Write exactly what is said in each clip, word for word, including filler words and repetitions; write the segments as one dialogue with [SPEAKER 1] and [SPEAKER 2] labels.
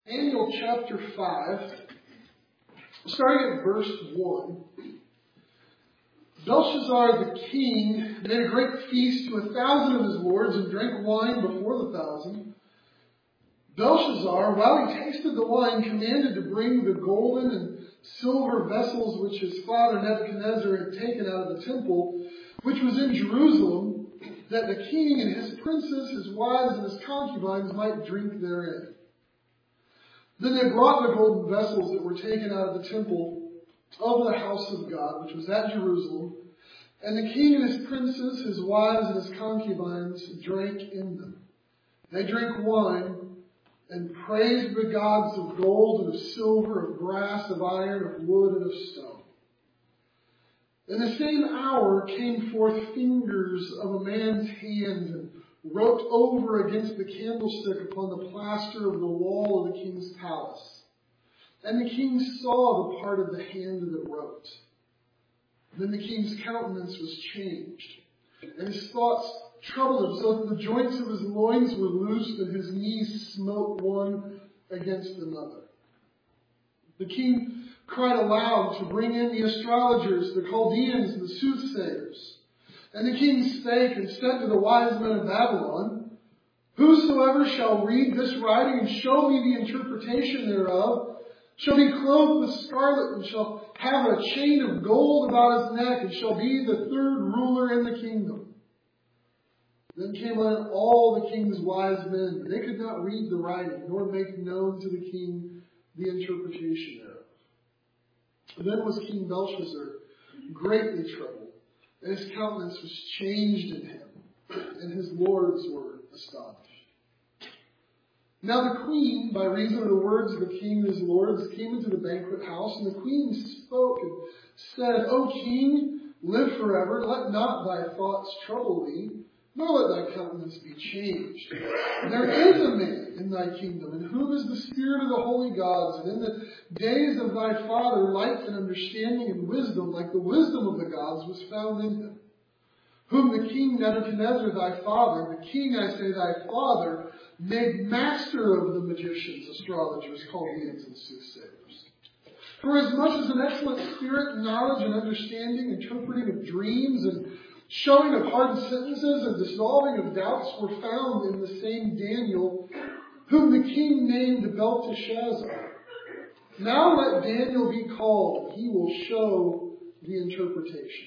[SPEAKER 1] Daniel chapter five, starting at verse one. Belshazzar the king made a great feast to a thousand of his lords and drank wine before the thousand. Belshazzar, while he tasted the wine, commanded to bring the golden and silver vessels which his father Nebuchadnezzar had taken out of the temple, which was in Jerusalem, that the king and his princes, his wives, and his concubines might drink therein. Then they brought the golden vessels that were taken out of the temple of the house of God, which was at Jerusalem, and the king and his princes, his wives, and his concubines drank in them. They drank wine and praised the gods of gold and of silver, of brass, of iron, of wood, and of stone. In the same hour came forth fingers of a man's hand and wrote over against the candlestick upon the plaster of the wall of the king's palace. And the king saw the part of the hand that wrote. Then the king's countenance was changed, and his thoughts troubled him, so that the joints of his loins were loosed, and his knees smote one against another. The king cried aloud to bring in the astrologers, the Chaldeans, and the soothsayers. And the king spake and said to the wise men of Babylon, Whosoever shall read this writing and show me the interpretation thereof shall be clothed with scarlet and shall have a chain of gold about his neck and shall be the third ruler in the kingdom. Then came on all the king's wise men, but they could not read the writing, nor make known to the king the interpretation thereof. Then was King Belshazzar greatly troubled, and his countenance was changed in him, and his lords were astonished. Now the queen, by reason of the words of the king and his lords, came into the banquet house, and the queen spoke and said, O king, live forever, let not thy thoughts trouble thee, nor let thy countenance be changed. There is a man in thy kingdom, in whom is the spirit of the holy gods, and in the days of thy father light and understanding and wisdom, like the wisdom of the gods, was found in him. Whom the king Nebuchadnezzar thy father, the king, I say, thy father, made master of the magicians, astrologers, Chaldeans, and soothsayers. For as much as an excellent spirit, knowledge, and understanding, interpreting of dreams, and showing of hard sentences, and dissolving of doubts were found in the same Daniel, whom the king named Belteshazzar. Now let Daniel be called, and he will show the interpretation.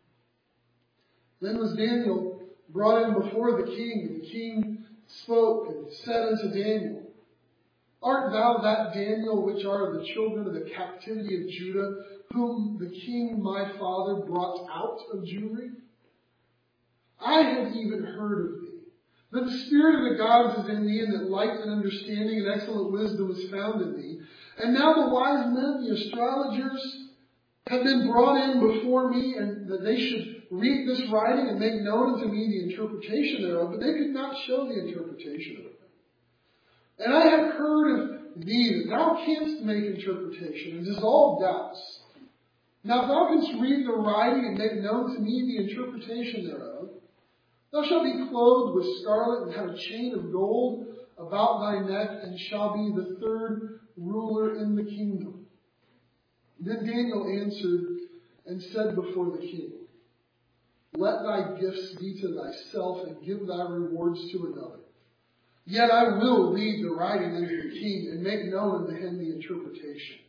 [SPEAKER 1] Then was Daniel brought in before the king, and the king spoke and said unto Daniel, Art thou that Daniel which are of the children of the captivity of Judah, whom the king my father brought out of Jewry? I have even heard of thee, that the spirit of the gods is in thee, and that light and understanding and excellent wisdom is found in thee. And now the wise men, the astrologers, have been brought in before me, and that they should read this writing and make known unto me the interpretation thereof, but they could not show the interpretation of it. And I have heard of thee, that thou canst make interpretation and dissolve doubts. Now if thou canst read the writing and make known to me the interpretation thereof, thou shalt be clothed with scarlet and have a chain of gold about thy neck, and shall be the third ruler in the kingdom. Then Daniel answered and said before the king, Let thy gifts be to thyself, and give thy rewards to another. Yet I will read the writing unto the king, and make known unto him the interpretation.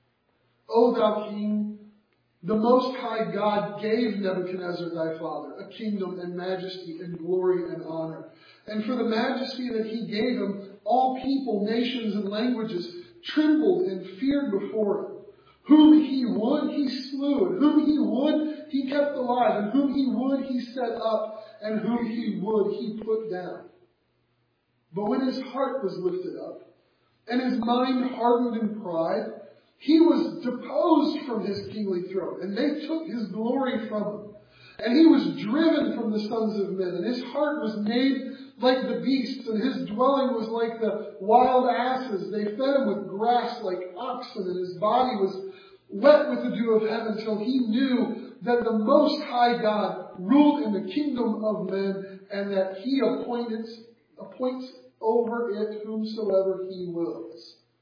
[SPEAKER 1] O thou king, the Most High God gave Nebuchadnezzar thy father a kingdom and majesty and glory and honor. And for the majesty that he gave him, all people, nations, and languages trembled and feared before him. Whom he would, he slew, and whom he would, he kept alive, and whom he would, he set up, and whom he would, he put down. But when his heart was lifted up, and his mind hardened in pride, he was deposed from his kingly throne, and they took his glory from him. And he was driven from the sons of men, and his heart was made like the beasts, and his dwelling was like the wild asses. They fed him with grass like oxen, and his body was wet with the dew of heaven, till he knew that the Most High God ruled in the kingdom of men, and that he appointed, appoints over it whomsoever he wills.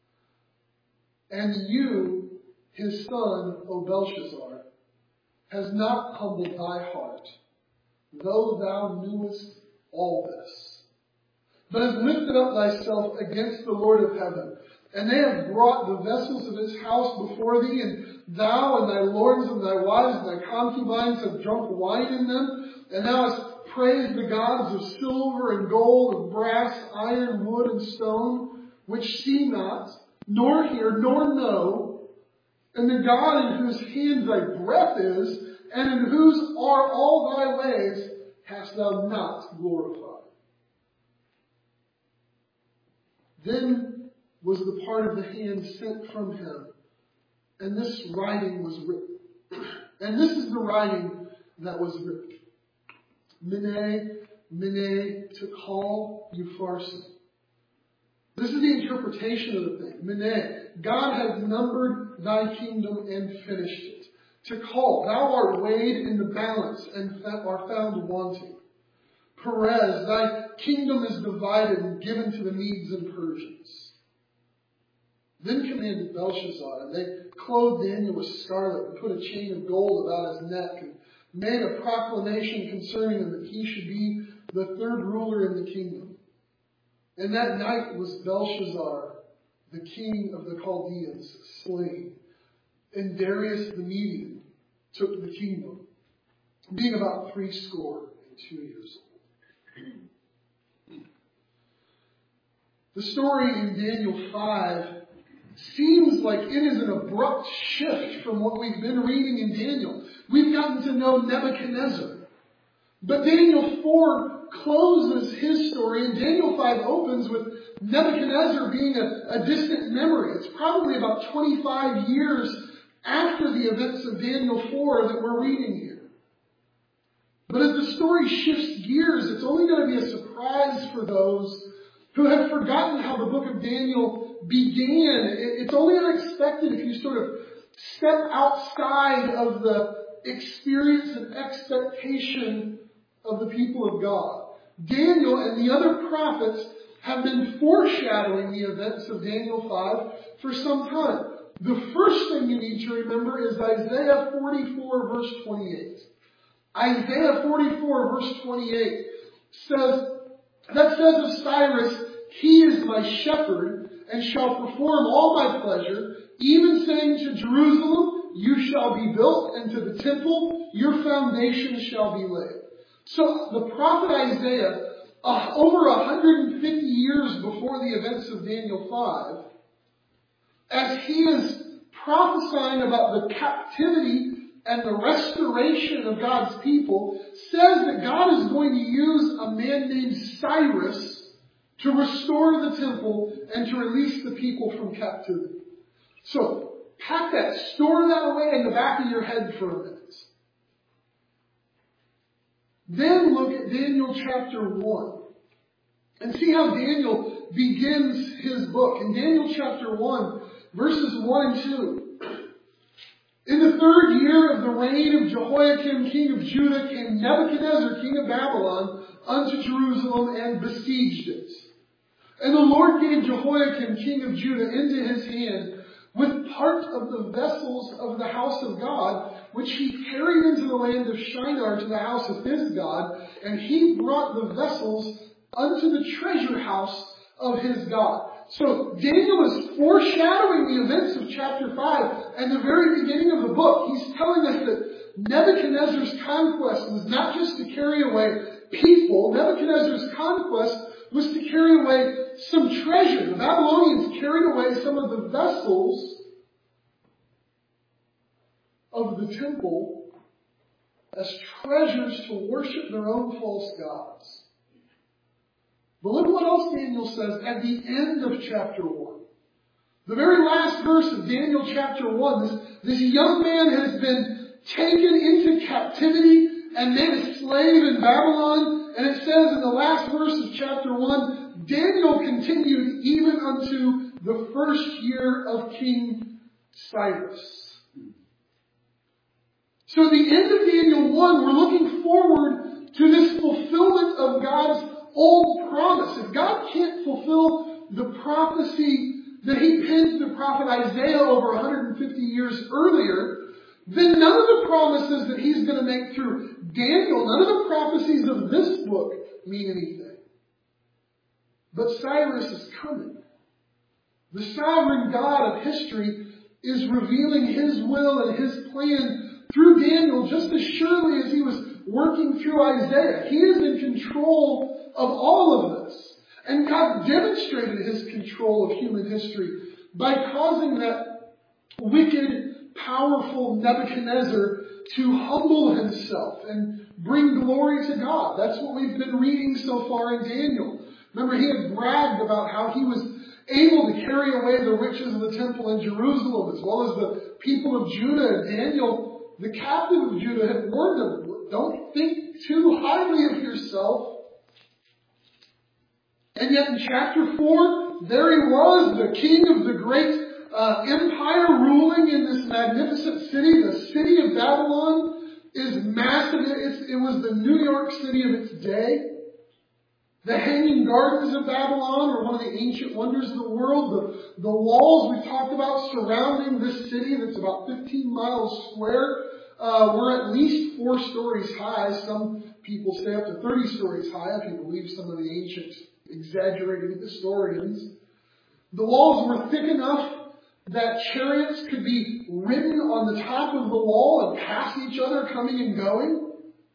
[SPEAKER 1] And you, his son, O Belshazzar, has not humbled thy heart, though thou knewest all this, but hast lifted up thyself against the Lord of heaven. And they have brought the vessels of his house before thee, and thou and thy lords and thy wives and thy concubines have drunk wine in them, and thou hast praised the gods of silver and gold, of brass, iron, wood, and stone, which see not, nor hear, nor know, and the God in whose hand thy breath is, and in whose are all thy ways, hast thou not glorified. Then was the part of the hand sent from him, and this writing was written. And this is the writing that was written. Mene, Mene, Tekel, Upharsin. This is the interpretation of the thing. Mene, God has numbered thy kingdom and finished it. Tekel, thou art weighed in the balance and are found wanting. Perez, thy kingdom is divided and given to the Medes and Persians. Then commanded Belshazzar, and they clothed Daniel with scarlet and put a chain of gold about his neck and made a proclamation concerning him that he should be the third ruler in the kingdom. And that night was Belshazzar, the king of the Chaldeans, slain. And Darius the Median took the kingdom, being about threescore and two years old. The story in Daniel five seems like it is an abrupt shift from what we've been reading in Daniel. We've gotten to know Nebuchadnezzar. But Daniel four closes his story, and Daniel five opens with Nebuchadnezzar being a, a distant memory. It's probably about twenty-five years after the events of Daniel four that we're reading here. But as the story shifts gears, it's only going to be a surprise for those who have forgotten how the book of Daniel began. It's only unexpected if you sort of step outside of the experience and expectation of the people of God. Daniel and the other prophets have been foreshadowing the events of Daniel five for some time. The first thing you need to remember is Isaiah forty-four, verse twenty-eight. Isaiah forty-four, verse twenty-eight says, that says of Cyrus, he is my shepherd, and shall perform all my pleasure, even saying to Jerusalem, you shall be built, and to the temple, your foundation shall be laid. So the prophet Isaiah, uh, over one hundred fifty years before the events of Daniel five, as he is prophesying about the captivity and the restoration of God's people, says that God is going to use a man named Cyrus to restore the temple and to release the people from captivity. So, pack that, store that away in the back of your head for a minute. Then look at Daniel chapter one and see how Daniel begins his book. In Daniel chapter one, verses one and two. In the third year of the reign of Jehoiakim, king of Judah, came Nebuchadnezzar, king of Babylon, unto Jerusalem and besieged it. And the Lord gave Jehoiakim, king of Judah, into his hand with part of the vessels of the house of God, which he carried into the land of Shinar to the house of his God, and he brought the vessels unto the treasure house of his God. So Daniel is foreshadowing the events of chapter five and the very beginning of the book. He's telling us that Nebuchadnezzar's conquest was not just to carry away people. Nebuchadnezzar's conquest was to carry away some treasure. The Babylonians carried away some of the vessels of the temple as treasures to worship their own false gods. But look what else Daniel says at the end of chapter one. The very last verse of Daniel chapter one, this, this young man has been taken into captivity and made a slave in Babylon. And it says in the last verse of chapter one, Daniel continued even unto the first year of King Cyrus. So at the end of Daniel one, we're looking forward to this fulfillment of God's old promise. If God can't fulfill the prophecy that he penned the prophet Isaiah over one hundred fifty years earlier, then none of the promises that he's going to make through Daniel, none of the prophecies of this book mean anything. But Cyrus is coming. The sovereign God of history is revealing his will and his plan through Daniel just as surely as he was working through Isaiah. He is in control of all of this. And God demonstrated his control of human history by causing that wicked, powerful Nebuchadnezzar to humble himself and bring glory to God. That's what we've been reading so far in Daniel. Remember, he had bragged about how he was able to carry away the riches of the temple in Jerusalem, as well as the people of Judah. And Daniel, the captain of Judah, had warned him, don't think too highly of yourself. And yet in chapter four, there he was, the king of the great uh, empire ruling in this magnificent city. The city of Babylon is massive. It's, it was the New York City of its day. The Hanging Gardens of Babylon are one of the ancient wonders of the world. The, the walls we talked about surrounding this city that's about fifteen miles square uh, were at least four stories high. Some people say up to thirty stories high, if you believe some of the ancient exaggerated historians. The walls were thick enough that chariots could be ridden on the top of the wall and pass each other coming and going.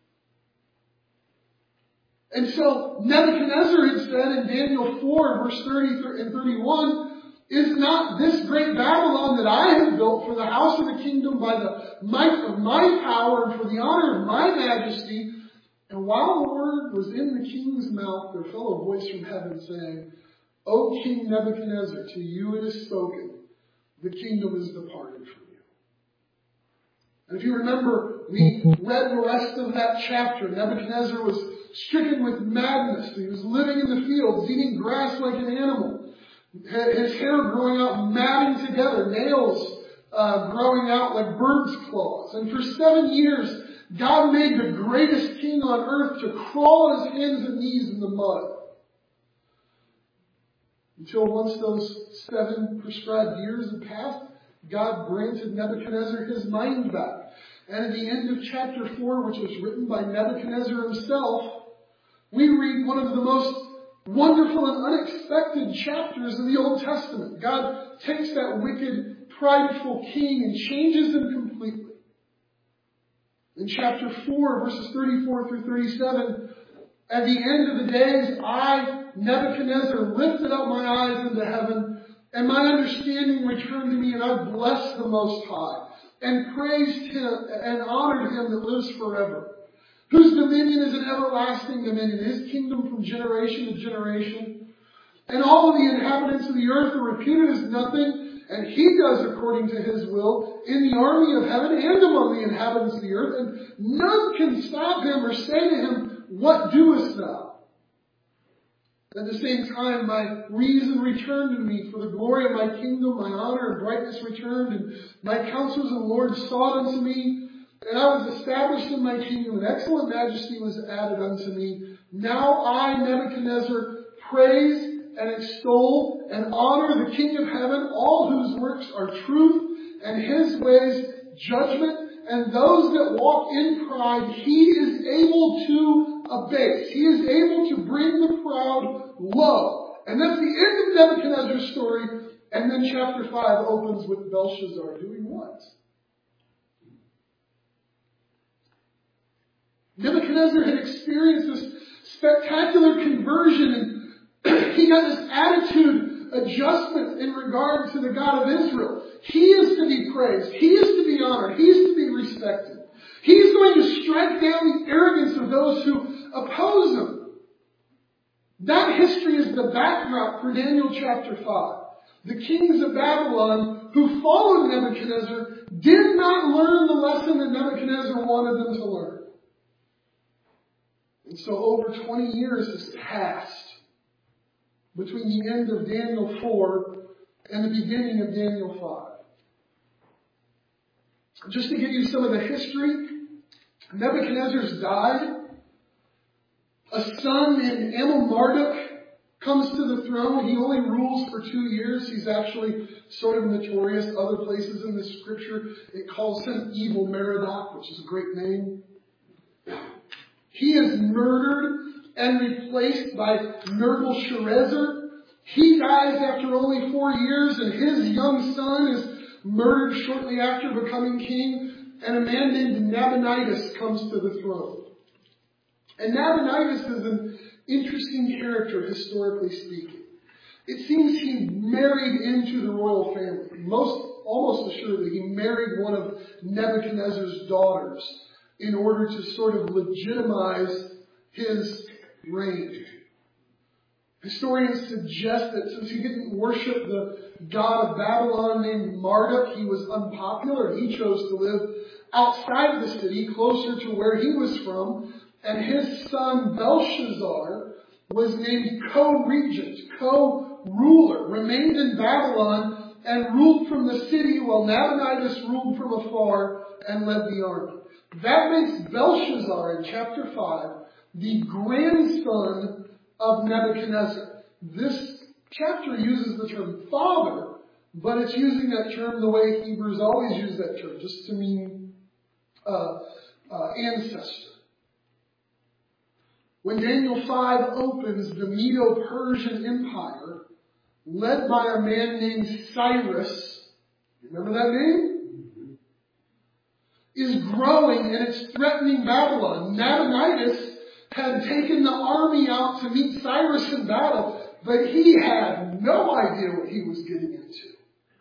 [SPEAKER 1] And so Nebuchadnezzar had said in Daniel four, verse thirty and thirty-one, is not this great Babylon that I have built for the house of the kingdom by the might of my power and for the honor of my majesty? And while the word was in the king's mouth, there fell a voice from heaven saying, O King Nebuchadnezzar, to you it is spoken, the kingdom is departed from you. And if you remember, we read the rest of that chapter. Nebuchadnezzar was stricken with madness. He was living in the fields, eating grass like an animal. His hair growing out, matting together, nails uh, growing out like birds' claws. And for seven years, God made the greatest king on earth to crawl on his hands and knees in the mud. Until once those seven prescribed years had passed, God granted Nebuchadnezzar his mind back. And at the end of chapter four, which was written by Nebuchadnezzar himself, we read one of the most wonderful and unexpected chapters in the Old Testament. God takes that wicked, prideful king and changes him completely. In chapter four, verses thirty-four through thirty-seven, at the end of the days, I, Nebuchadnezzar, lifted up my eyes into heaven, and my understanding returned to me, and I blessed the Most High, and praised him, and honored him that lives forever, whose dominion is an everlasting dominion, his kingdom from generation to generation. And all of the inhabitants of the earth are reputed as nothing, and he does according to his will in the army of heaven and among the inhabitants of the earth, and none can stop him or say to him, what doest thou? At the same time, my reason returned to me, for the glory of my kingdom, my honor and brightness returned, and my counselors and lords sought unto me, and I was established in my kingdom, and excellent majesty was added unto me. Now I, Nebuchadnezzar, praise and extol and honor the King of heaven, all whose works are truth, and his ways judgment, and those that walk in pride he is able to abase. He is able to bring the proud low. And that's the end of Nebuchadnezzar's story. And then chapter five opens with Belshazzar doing what? Nebuchadnezzar had experienced this spectacular conversion, and he got this attitude adjustment in regard to the God of Israel. He is to be praised. He is to be honored. He is to be respected. He is going to strike down the arrogance of those who oppose him. That history is the backdrop for Daniel chapter five. The kings of Babylon who followed Nebuchadnezzar did not learn the lesson that Nebuchadnezzar wanted them to learn. And so over twenty years has passed between the end of Daniel four and the beginning of Daniel five. Just to give you some of the history, Nebuchadnezzar's died. A son named Amel Marduk comes to the throne. He only rules for two years. He's actually sort of notorious. Other places in the scripture, it calls him Evil Merodach, which is a great name. He is murdered and replaced by Nergal-Sharezer. He dies after only four years, and his young son is murdered shortly after becoming king, and a man named Nabonidus comes to the throne. And Nabonidus is an interesting character, historically speaking. It seems he married into the royal family. Most, almost assuredly, he married one of Nebuchadnezzar's daughters in order to sort of legitimize his reign. Historians suggest that since he didn't worship the god of Babylon named Marduk, he was unpopular, and he chose to live outside the city, closer to where he was from. And his son Belshazzar was named co-regent, co-ruler, remained in Babylon and ruled from the city while Nabonidus ruled from afar and led the army. That makes Belshazzar in chapter five the grandson of Nebuchadnezzar. This chapter uses the term father, but it's using that term the way Hebrews always use that term, just to mean uh, uh, ancestor. When Daniel five opens, the Medo-Persian Empire, led by a man named Cyrus, remember that name? Is growing, and it's threatening Babylon. Nabonidus had taken the army out to meet Cyrus in battle, but he had no idea what he was getting into.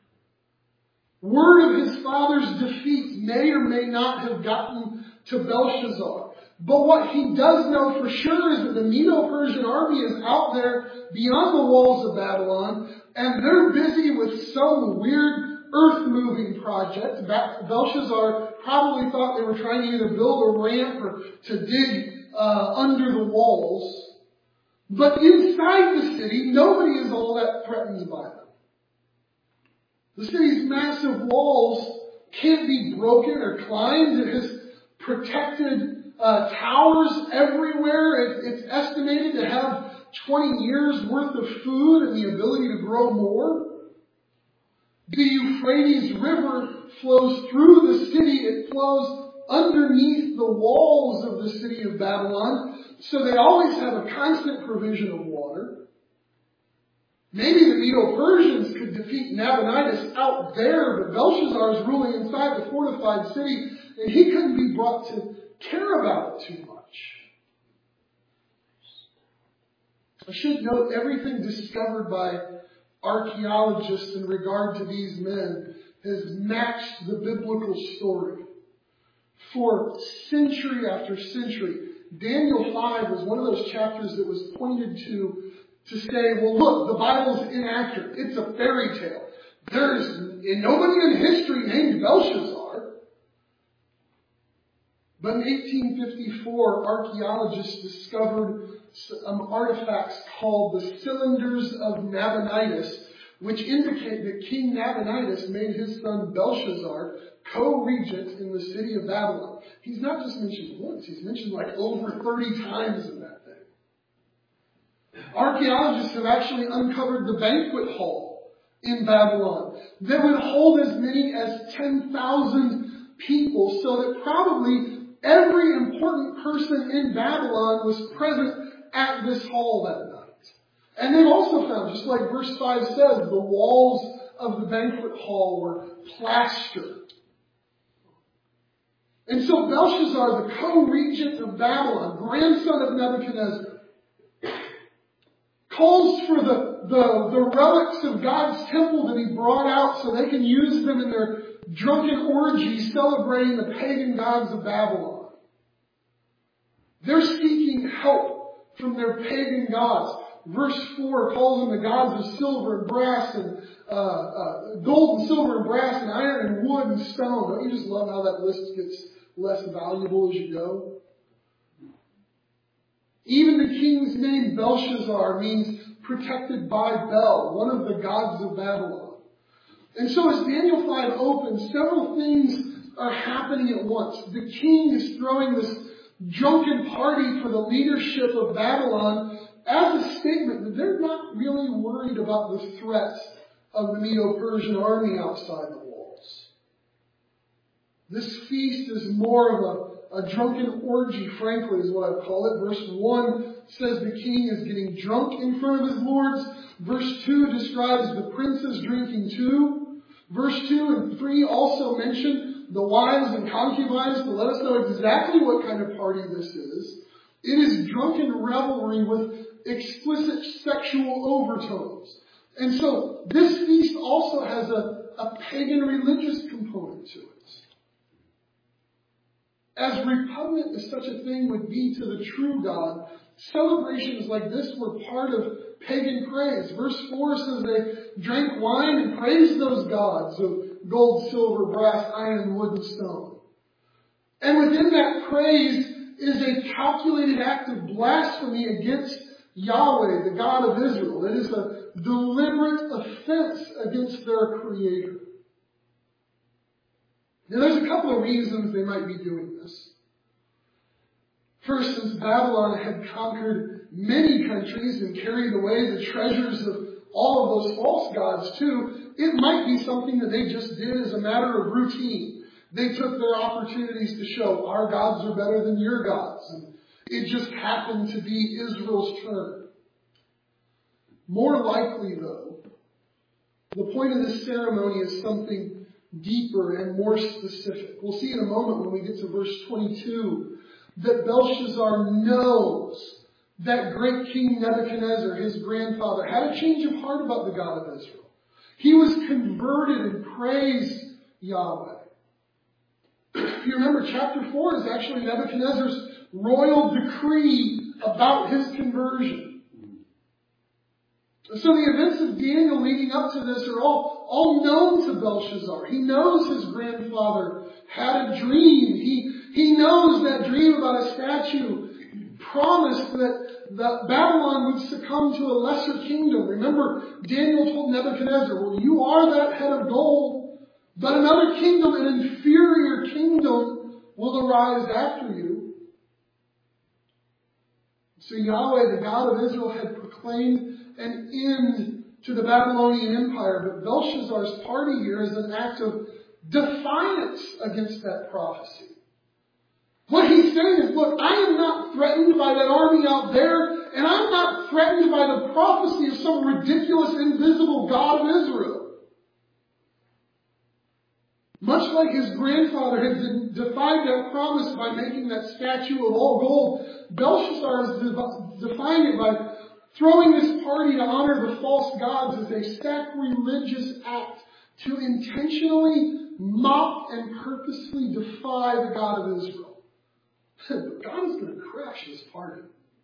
[SPEAKER 1] Word of his father's defeat may or may not have gotten to Belshazzar. But what he does know for sure is that the Medo-Persian army is out there beyond the walls of Babylon, and they're busy with some weird earth-moving project. Belshazzar probably thought they were trying to either build a ramp or to dig uh, under the walls. But inside the city, nobody is all that threatened by them. The city's massive walls can't be broken or climbed. It has protected Uh, towers everywhere. It, it's estimated to have twenty years worth of food and the ability to grow more. The Euphrates River flows through the city. It flows underneath the walls of the city of Babylon. So they always have a constant provision of water. Maybe the Medo-Persians could defeat Nabonidus out there, but Belshazzar is ruling inside the fortified city, and he couldn't be brought to care about it too much. I should note everything discovered by archaeologists in regard to these men has matched the biblical story for century after century. Daniel five was one of those chapters that was pointed to to say, well, look, the Bible's inaccurate. It's a fairy tale. There's nobody in history named Belshazzar. But in eighteen fifty-four, archaeologists discovered some artifacts called the Cylinders of Nabonidus, which indicate that King Nabonidus made his son Belshazzar co-regent in the city of Babylon. He's not just mentioned once, he's mentioned like over thirty times in that thing. Archaeologists have actually uncovered the banquet hall in Babylon that would hold as many as ten thousand people, so that probably every important person in Babylon was present at this hall that night. And they've also found, just like verse five says, the walls of the banquet hall were plastered. And so Belshazzar, the co-regent of Babylon, grandson of Nebuchadnezzar, calls for the, the, the relics of God's temple to be brought out so they can use them in their drunken orgies celebrating the pagan gods of Babylon. They're seeking help from their pagan gods. Verse four calls them the gods of silver and brass and uh, uh, gold and silver and brass and iron and wood and stone. Don't you just love how that list gets less valuable as you go? Even the king's name, Belshazzar, means protected by Bel, one of the gods of Babylon. And so as Daniel five opens, several things are happening at once. The king is throwing this drunken party for the leadership of Babylon. At the statement that they're not really worried about the threats of the Medo-Persian army outside the walls. This feast is more of a, a drunken orgy, frankly, is what I call it. Verse one says the king is getting drunk in front of his lords. Verse two describes the princes drinking too. Verse two and three also mention the wives and concubines to let us know exactly what kind of party this is. It is drunken revelry with explicit sexual overtones. And so this feast also has a, a pagan religious component to it. As repugnant as such a thing would be to the true God, celebrations like this were part of pagan praise. Verse four says they drank wine and praised those gods of gold, silver, brass, iron, wood, and stone. And within that praise is a calculated act of blasphemy against Yahweh, the God of Israel. It is a deliberate offense against their Creator. Now, there's a couple of reasons they might be doing this. First, since Babylon had conquered many countries and carried away the treasures of all of those false gods too, it might be something that they just did as a matter of routine. They took their opportunities to show our gods are better than your gods. And it just happened to be Israel's turn. More likely, though, the point of this ceremony is something deeper and more specific. We'll see in a moment when we get to verse twenty-two that Belshazzar knows that great King Nebuchadnezzar, his grandfather, had a change of heart about the God of Israel. He was converted and praised Yahweh. If you remember, chapter four is actually Nebuchadnezzar's royal decree about his conversion. So the events of Daniel leading up to this are all, all known to Belshazzar. He knows his grandfather had a dream. He, he knows that dream about a statue promised that, that Babylon would succumb to a lesser kingdom. Remember, Daniel told Nebuchadnezzar, well, you are that head of gold, but another kingdom, an inferior kingdom, will arise after you. So Yahweh, the God of Israel, had proclaimed an end to the Babylonian Empire. But Belshazzar's party here is an act of defiance against that prophecy. What he's saying is, look, I am not threatened by that army out there, and I'm not threatened by the prophecy of some ridiculous, invisible God of Israel. Much like his grandfather had defied that promise by making that statue of all gold, Belshazzar is defying it by throwing this party to honor the false gods as a sacrilegious act to intentionally mock and purposely defy the God of Israel. God is going to crash this party.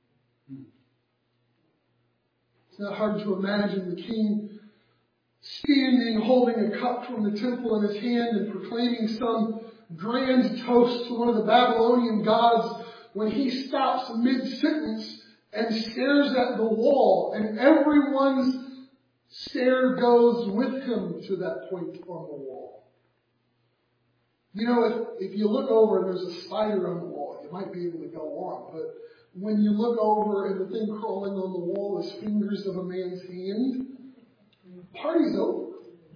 [SPEAKER 1] It's not hard to imagine the king standing, holding a cup from the temple in his hand and proclaiming some grand toast to one of the Babylonian gods when he stops mid-sentence and stares at the wall, and everyone's stare goes with him to that point on the wall. You know, if, if you look over and there's a spider on the wall, you might be able to go on, but when you look over and the thing crawling on the wall is fingers of a man's hand, party's over.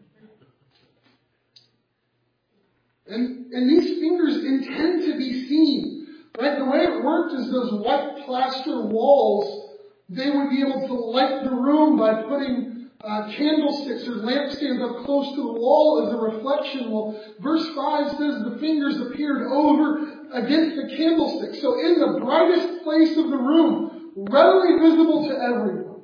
[SPEAKER 1] And, and these fingers intend to be seen. Right? The way it worked is those white plaster walls, they would be able to light the room by putting uh, candlesticks or lampstands up close to the wall as a reflection. Well, verse five says the fingers appeared over against the candlestick. So in the brightest place of the room, readily visible to everyone.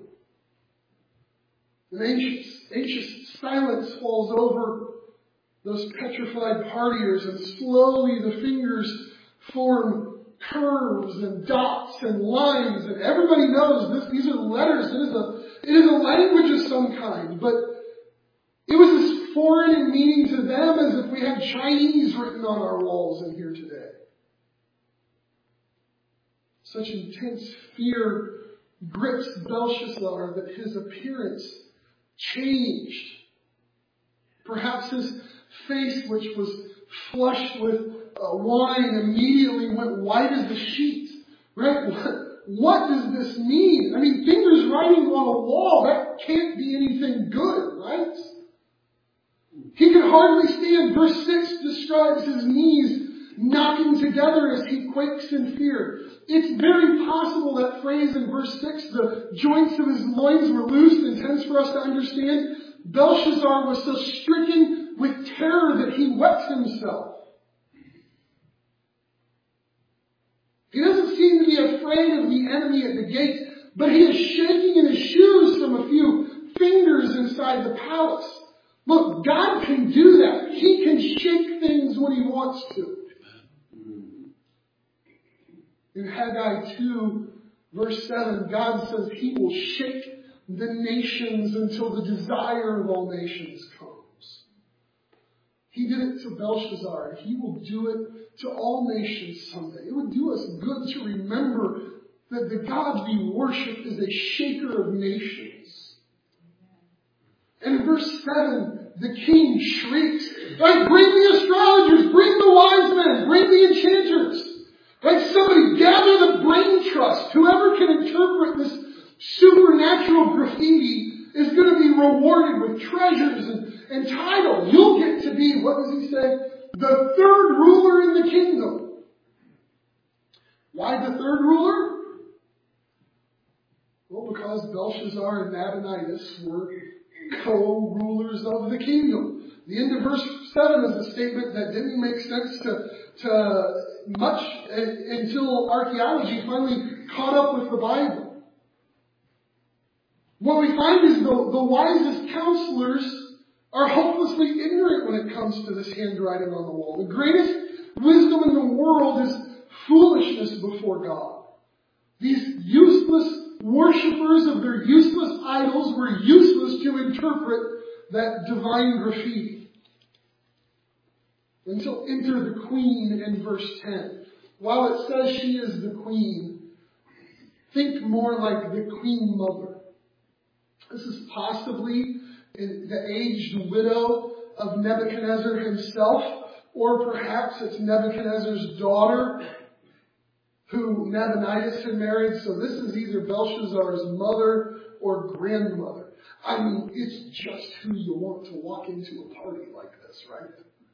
[SPEAKER 1] An anxious, anxious silence falls over those petrified partiers, and slowly the fingers form curves and dots and lines, and everybody knows this. These are letters. It is a it is a language of some kind, but it was as foreign in meaning to them as if we had Chinese written on our walls in here today. Such intense fear grips Belshazzar that his appearance changed. Perhaps his face, which was flushed with uh, wine, immediately went white as a sheet. Right? What, what does this mean? I mean, fingers right that can't be anything good, right? He could hardly stand. Verse six describes his knees knocking together as he quakes in fear. It's very possible that phrase in verse six, the joints of his loins were loosed, intends for us to understand Belshazzar was so stricken with terror that he wet himself. He doesn't seem to be afraid of the enemy at the gate, but he is shaking in his shoes from a few fingers inside the palace. Look, God can do that. He can shake things when he wants to. In Haggai two, verse seven, God says he will shake the nations until the desire of all nations comes. He did it to Belshazzar, and he will do it to all nations someday. It would do us good to remember that the God we worship is a shaker of nations. And in verse seven, the king shrieks, right, bring the astrologers, bring the wise men, bring the enchanters. Right, somebody gather the brain trust. Whoever can interpret this supernatural graffiti is going to be rewarded with treasures and, and titles. You'll get to be, what does he say? The third ruler in the kingdom. Why the third ruler? Well, because Belshazzar and Nabonidus were co-rulers of the kingdom. The end of verse seven is a statement that didn't make sense to, to much until archaeology finally caught up with the Bible. What we find is the, the wisest counselors are hopelessly ignorant when it comes to this handwriting on the wall. The greatest wisdom in the world is foolishness before God. These useless worshippers of their useless idols were useless to interpret that divine graffiti. Until enter the queen in verse ten. While it says she is the queen, think more like the queen mother. This is possibly the aged widow of Nebuchadnezzar himself, or perhaps it's Nebuchadnezzar's daughter who Nabonidus had married. So this is either Belshazzar's mother or grandmother. I mean, it's just who you want to walk into a party like this, right?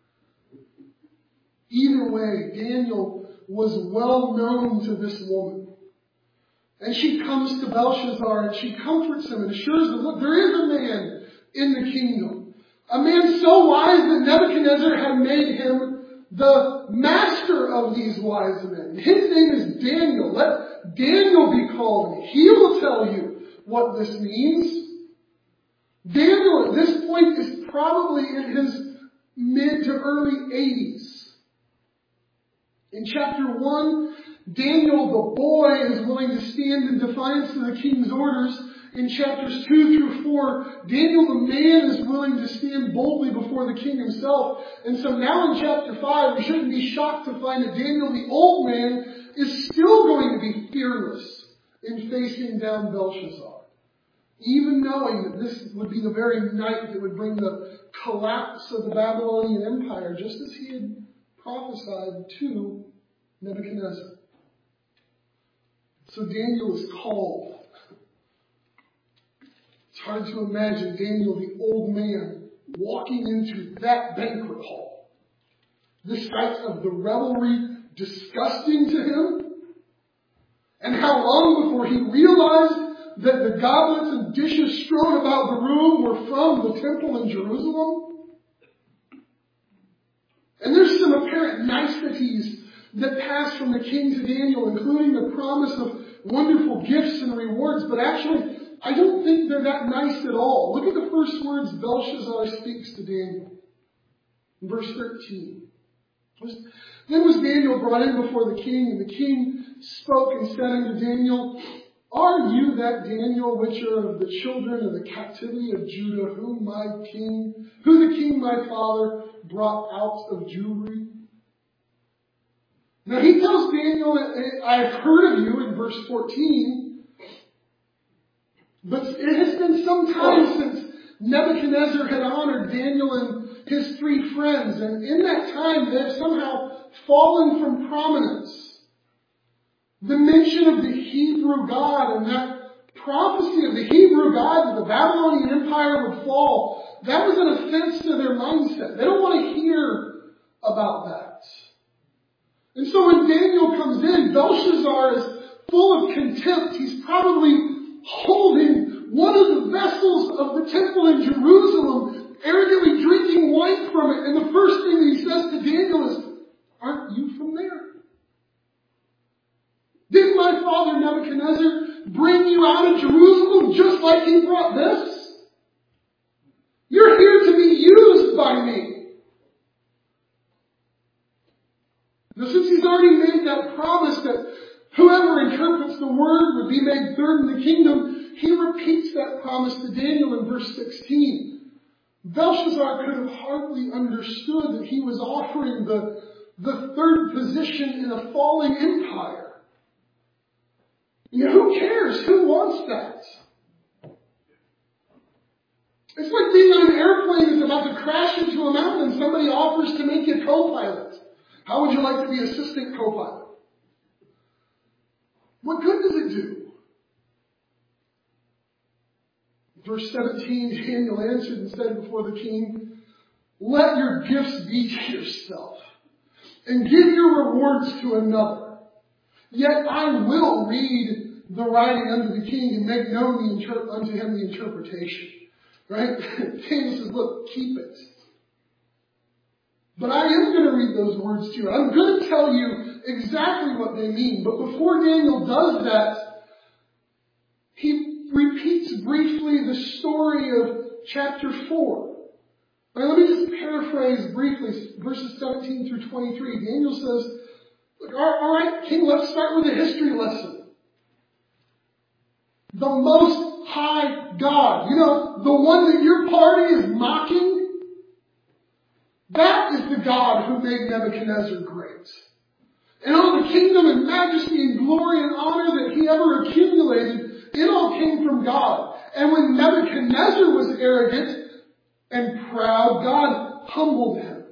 [SPEAKER 1] Either way, Daniel was well known to this woman. And she comes to Belshazzar and she comforts him and assures him, look, there is a man in the kingdom. A man so wise that Nebuchadnezzar had made him the master of these wise men. His name is Daniel. Let Daniel be called, and he will tell you what this means. Daniel at this point is probably in his mid to early eighties. In chapter one, Daniel, the boy, is willing to stand in defiance of the king's orders. In chapters two through four, Daniel, the man, is willing to stand boldly before the king himself. And so now in chapter five, we shouldn't be shocked to find that Daniel, the old man, is still going to be fearless in facing down Belshazzar. Even knowing that this would be the very night that would bring the collapse of the Babylonian Empire, just as he had prophesied to Nebuchadnezzar. So Daniel is called. It's hard to imagine Daniel, the old man, walking into that banquet hall. The sight of the revelry disgusting to him. And how long before he realized that the goblets and dishes strewn about the room were from the temple in Jerusalem? And there's some apparent niceties that pass from the king to Daniel, including the promise of wonderful gifts and rewards. But actually, I don't think they're that nice at all. Look at the first words Belshazzar speaks to Daniel. In verse thirteen. Then was Daniel brought in before the king, and the king spoke and said unto Daniel, Are you that Daniel which are of the children of the captivity of Judah, whom my king, who the king my father brought out of Jewry? Now he tells Daniel that I have heard of you in verse fourteen, but it has been some time since Nebuchadnezzar had honored Daniel and his three friends, and in that time they have somehow fallen from prominence. The mention of the Hebrew God and that prophecy of the Hebrew God that the Babylonian Empire would fall, that was an offense to their mindset. They don't want to hear about that. And so when Daniel comes in, Belshazzar is full of contempt. He's probably holding one of the vessels of the temple in Jerusalem, arrogantly drinking wine from it. And the first thing that he says to Daniel is, aren't you from there? Didn't my father Nebuchadnezzar bring you out of Jerusalem just like he brought this? You're here to be used by me. Now, since he's already made that promise that whoever interprets the word would be made third in the kingdom, he repeats that promise to Daniel in verse sixteen. Belshazzar could have hardly understood that he was offering the, the third position in a falling empire. You know, who cares? Who wants that? It's like being on an airplane that's about to crash into a mountain and somebody offers to make you co-pilot. How would you like to be assistant co-pilot? What good does it do? Verse seventeen, Daniel answered and said before the king, let your gifts be to yourself, and give your rewards to another. Yet I will read the writing unto the king and make known the inter- unto him the interpretation. Right? Daniel says, look, keep it. But I am going to read those words to you. I'm going to tell you exactly what they mean. But before Daniel does that, he repeats briefly the story of chapter four. Right, let me just paraphrase briefly verses seventeen through twenty-three. Daniel says, look, all right, king, let's start with a history lesson. The Most High God, you know, the one that your party is mocking, that is the God who made Nebuchadnezzar great. And all the kingdom and majesty and glory and honor that he ever accumulated, it all came from God. And when Nebuchadnezzar was arrogant and proud, God humbled him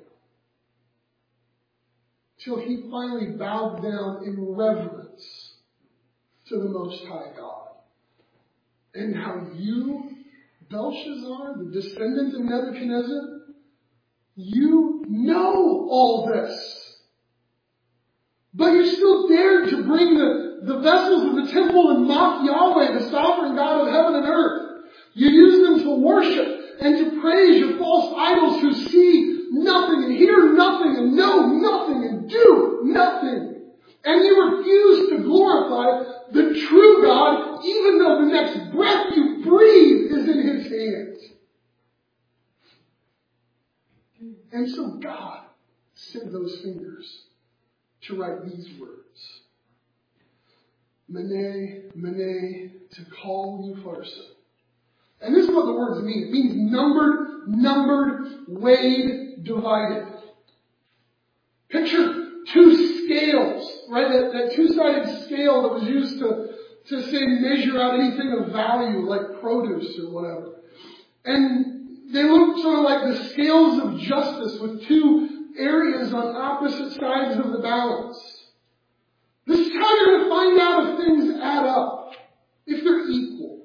[SPEAKER 1] till he finally bowed down in reverence to the Most High God. And now you, Belshazzar, the descendant of Nebuchadnezzar, you know all this. But you still dared to bring the, the vessels of the temple and mock Yahweh, the sovereign God of heaven and earth. You use them to worship and to praise your false idols who see nothing and hear nothing and know nothing and do nothing. And you refuse to glorify the true God, even though the next breath you breathe is in his hands. And so God sent those fingers to write these words. Mene, Mene, to call you Farsa. And this is what the words mean. It means numbered, numbered, weighed, divided. Picture two scales, right? That, that two-sided scale that was used to, to say measure out anything of value, like produce or whatever. And they look sort of like the scales of justice with two areas on opposite sides of the balance. This is how you're going to find out if things add up, if they're equal.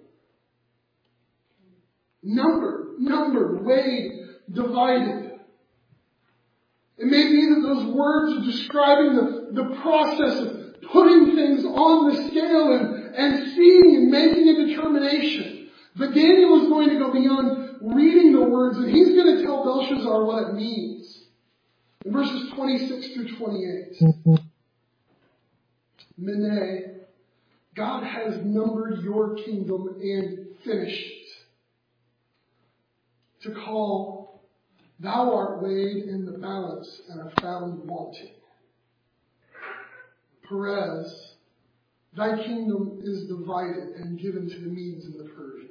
[SPEAKER 1] Numbered, numbered, weighed, divided. It may be that those words are describing the, the process of putting things on the scale and, and seeing and making a determination. But Daniel is going to go beyond reading the words, and he's going to tell Belshazzar what it means. In verses twenty-six through twenty-eight. Mene, God has numbered your kingdom and finished it. To call, thou art weighed in the balance and are found wanting. Perez, thy kingdom is divided and given to the Medes and the Persians.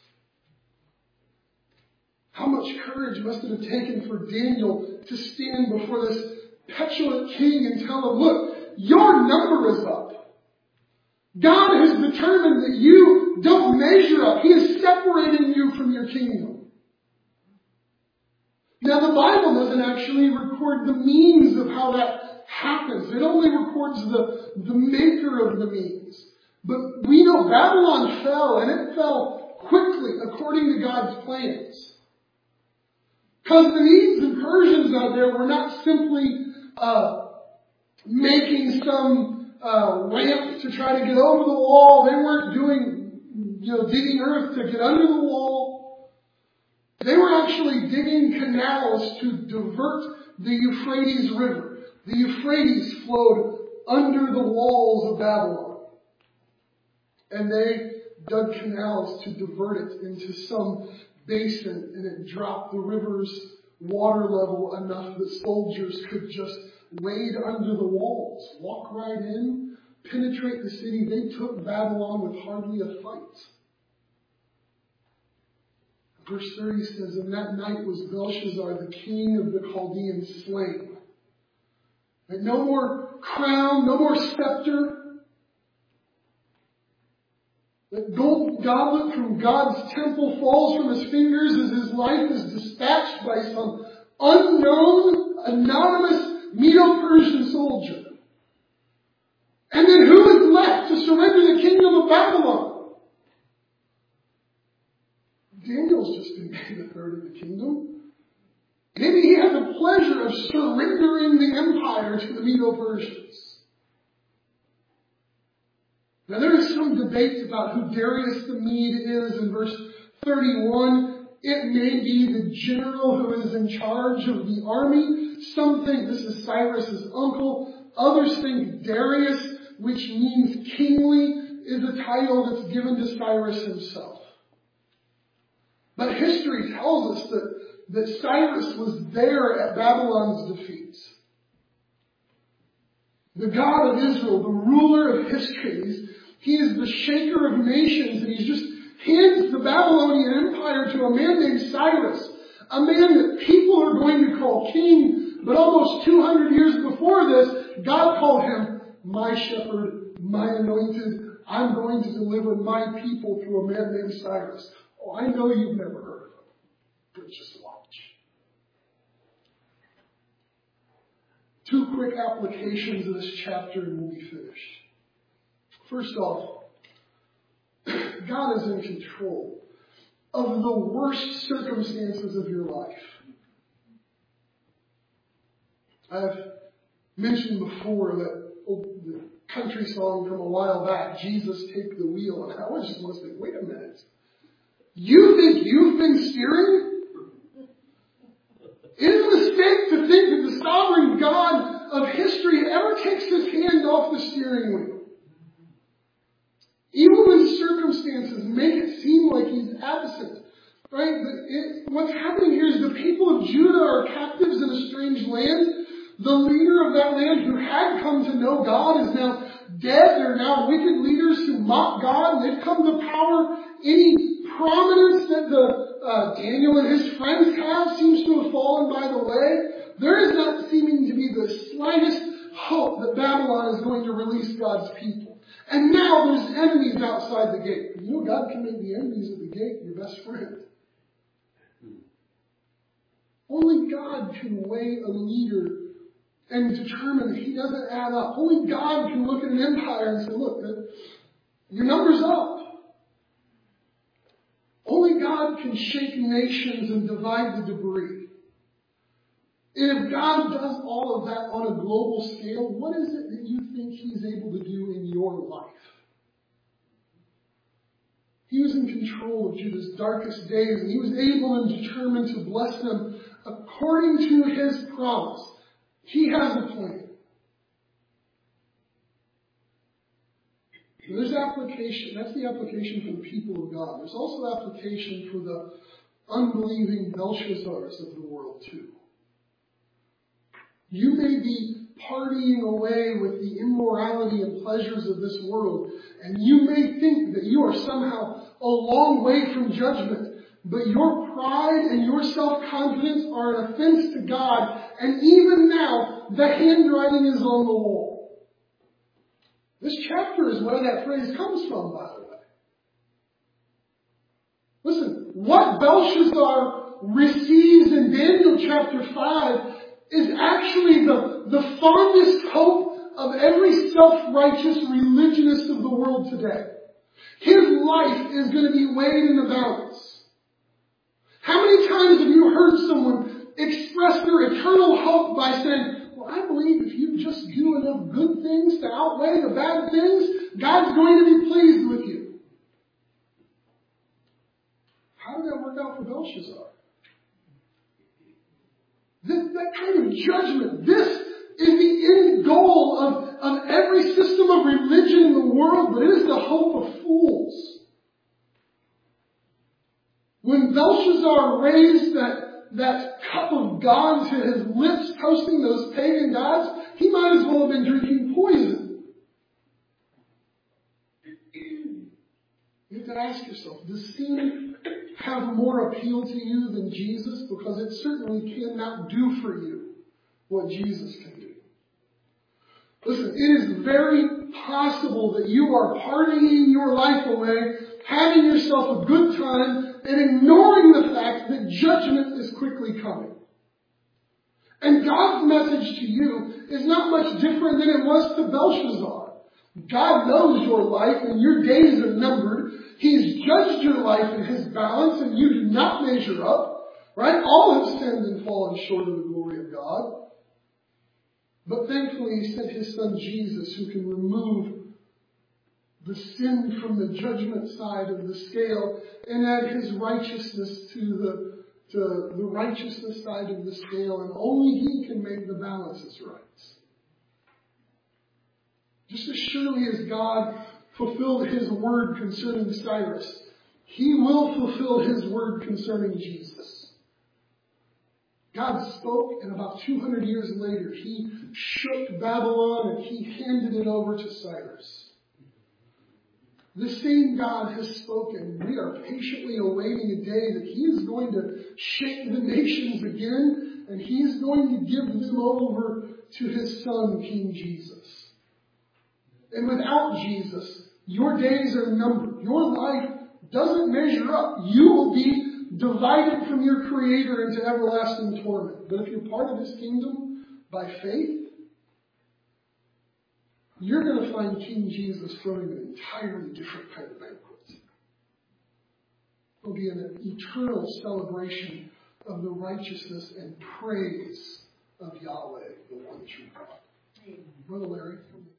[SPEAKER 1] How much courage must it have taken for Daniel to stand before this petulant king and tell him, look, your number is up. God has determined that you don't measure up. He is separating you from your kingdom. Now, the Bible doesn't actually record the means of how that happens. It only records the, the maker of the means. But we know Babylon fell, and it fell quickly according to God's plans. Because the Medes and Persians out there were not simply uh, making some uh, ramp to try to get over the wall. They weren't doing, you know, digging earth to get under the wall. They were actually digging canals to divert the Euphrates River. The Euphrates flowed under the walls of Babylon. And they dug canals to divert it into some basin, and it dropped the river's water level enough that soldiers could just wade under the walls, walk right in, penetrate the city. They took Babylon with hardly a fight. Verse thirty says, "And that night was Belshazzar, the king of the Chaldeans, slain." And no more crown, no more scepter. The gold goblet from God's temple falls from his fingers as his life is dispatched by some unknown, anonymous Medo-Persian soldier. And then who is left to surrender the kingdom of Babylon? Daniel's just been made a third of the kingdom. Maybe he had the pleasure of surrendering the empire to the Medo-Persians. Now there is some debate about who Darius the Mede is in verse thirty-one. It may be the general who is in charge of the army. Some think this is Cyrus's uncle. Others think Darius, which means kingly, is a title that's given to Cyrus himself. But history tells us that, that Cyrus was there at Babylon's defeat. The God of Israel, the ruler of histories, he is the shaker of nations, and he just hands the Babylonian Empire to a man named Cyrus, a man that people are going to call king, but almost two hundred years before this, God called him my shepherd, my anointed. I'm going to deliver my people through a man named Cyrus. Oh, I know you've never heard of him, but just watch. Two quick applications of this chapter and we'll be finished. First off, God is in control of the worst circumstances of your life. I've mentioned before that oh, the country song from a while back, Jesus Take the Wheel, and I always just want to say, wait a minute. You think you've been steering? It is a mistake to think that the sovereign God of history ever takes his hand off the steering wheel. Even when circumstances make it seem like he's absent, right? It, what's happening here is the people of Judah are captives in a strange land. The leader of that land who had come to know God is now dead. There are now wicked leaders who mock God, and they've come to power. Any prominence that the uh, Daniel and his friends have seems to have fallen by the way. There is not seeming to be the slightest hope that Babylon is going to release God's people. And now there's enemies outside the gate. You know, God can make the enemies at the gate your best friend. Only God can weigh a leader and determine that he doesn't add up. Only God can look at an empire and say, look, your number's up. Only God can shake nations and divide the debris. And if God does all of that on a global scale, what is it that you think he's able to do in your life? He was in control of Judah's darkest days, and he was able and determined to bless them according to his promise. He has a plan. There's application. That's the application for the people of God. There's also application for the unbelieving Belshazzars of the world, too. You may be partying away with the immorality and pleasures of this world, and you may think that you are somehow a long way from judgment, but your pride and your self-confidence are an offense to God, and even now, the handwriting is on the wall. This chapter is where that phrase comes from, by the way. Listen, what Belshazzar receives in Daniel chapter five is actually the, the fondest hope of every self-righteous religionist of the world today. His life is going to be weighed in a balance. How many times have you heard someone express their eternal hope by saying, well, I believe if you just do enough good things to outweigh the bad things, God's going to be pleased with you. How did that work out for Belshazzar? This, that kind of judgment, this is the end goal of, of every system of religion in the world, but it is the hope of fools. When Belshazzar raised that, that cup of God to his lips, toasting those pagan gods, he might as well have been drinking poison. You have to ask yourself, does sin have more appeal to you than Jesus? Because it certainly cannot do for you what Jesus can do. Listen, it is very possible that you are partying your life away, having yourself a good time, and ignoring the fact that judgment is quickly coming. And God's message to you is not much different than it was to Belshazzar. God knows your life and your days are numbered. He's judged your life in His balance and you do not measure up. Right? All have sinned and fallen short of the glory of God. But thankfully He sent His Son Jesus, who can remove the sin from the judgment side of the scale and add His righteousness to the, to the righteousness side of the scale. And only He can make the balances right. Just as surely as God fulfilled His word concerning Cyrus, He will fulfill His word concerning Jesus. God spoke, and about two hundred years later, He shook Babylon and He handed it over to Cyrus. The same God has spoken. We are patiently awaiting a day that He is going to shake the nations again, and He is going to give them over to His Son, King Jesus. And without Jesus, your days are numbered. Your life doesn't measure up. You will be divided from your Creator into everlasting torment. But if you're part of His kingdom by faith, you're going to find King Jesus throwing an entirely different kind of banquet. It will be an eternal celebration of the righteousness and praise of Yahweh, the one true God. Brother Larry.